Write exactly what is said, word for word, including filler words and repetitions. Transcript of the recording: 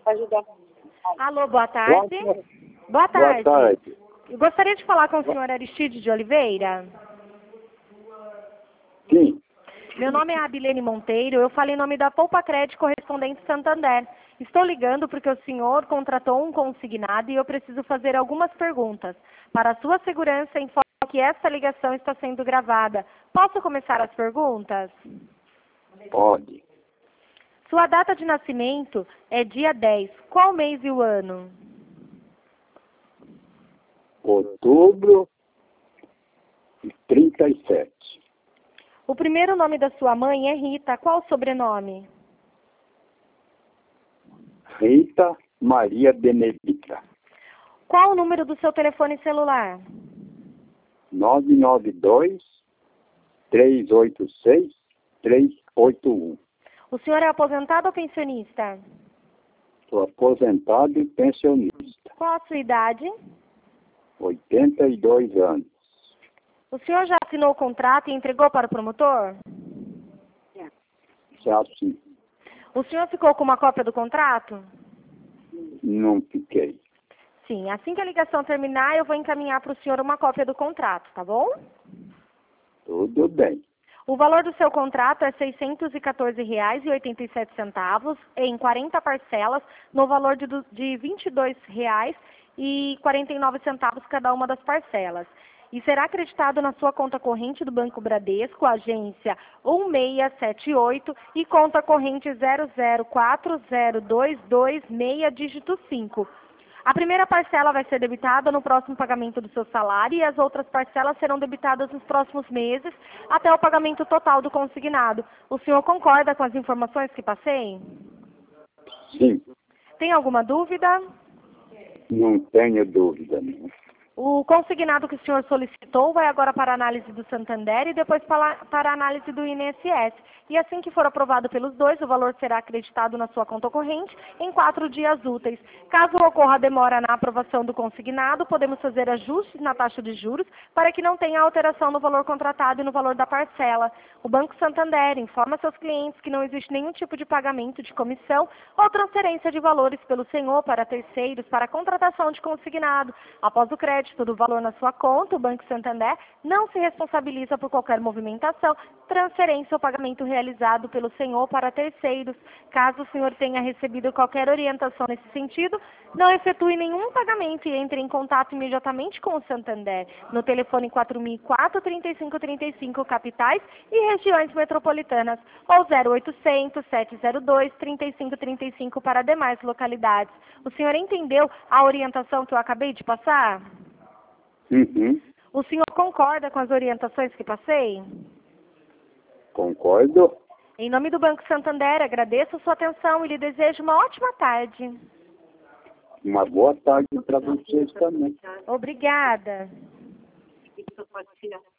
ajudar. Alô, boa tarde. Boa, Boa tarde. boa tarde. Eu gostaria de falar com o senhor Aristide de Oliveira. Sim. Meu nome é Abilene Monteiro, eu falo em nome da Poupa Crédito Correspondente Santander. Estou ligando porque o senhor contratou um consignado e eu preciso fazer algumas perguntas. Para a sua segurança, informo que esta ligação está sendo gravada. Posso começar as perguntas? Pode. Sua data de nascimento é dia dez. Qual mês e o ano? Outubro de trinta e sete. O primeiro nome da sua mãe é Rita. Qual o sobrenome? Rita Maria Benedita. Qual o número do seu telefone celular? nove nove dois, três oito seis, três oito um. O senhor é aposentado ou pensionista? Sou aposentado e pensionista. Qual a sua idade? oitenta e dois anos. O senhor já assinou o contrato e entregou para o promotor? Já sim. O senhor ficou com uma cópia do contrato? Não fiquei. Sim. Assim que a ligação terminar, eu vou encaminhar para o senhor uma cópia do contrato, tá bom? Tudo bem. O valor do seu contrato é seiscentos e quatorze reais e oitenta e sete centavos em quarenta parcelas, no valor de, du- de vinte e dois reais e quarenta e nove centavos cada uma das parcelas. E será acreditado na sua conta corrente do Banco Bradesco, agência um seis sete oito e conta corrente zero zero quatro zero dois dois seis, dígito cinco. A primeira parcela vai ser debitada no próximo pagamento do seu salário e as outras parcelas serão debitadas nos próximos meses até o pagamento total do consignado. O senhor concorda com as informações que passei? Sim. Tem alguma dúvida? Não tenho dúvida nenhuma. O consignado que o senhor solicitou vai agora para a análise do Santander e depois para, para a análise do I N S S. E assim que for aprovado pelos dois, o valor será acreditado na sua conta corrente em quatro dias úteis. Caso ocorra demora na aprovação do consignado, podemos fazer ajustes na taxa de juros para que não tenha alteração no valor contratado e no valor da parcela. O Banco Santander informa seus clientes que não existe nenhum tipo de pagamento de comissão ou transferência de valores pelo senhor para terceiros para a contratação de consignado. Após o crédito do valor na sua conta, o Banco Santander não se responsabiliza por qualquer movimentação, transferência ou pagamento realizado pelo senhor para terceiros. Caso o senhor tenha recebido qualquer orientação nesse sentido, não efetue nenhum pagamento e entre em contato imediatamente com o Santander no telefone quatro mil e quatro, trinta e cinco trinta e cinco capitais e regiões metropolitanas ou zero oitocentos, sete zero dois, trinta e cinco trinta e cinco para demais localidades. O senhor entendeu a orientação que eu acabei de passar? Uhum. O senhor concorda com as orientações que passei? Concordo. Em nome do Banco Santander, agradeço a sua atenção e lhe desejo uma ótima tarde. Uma boa tarde para vocês também. Obrigada.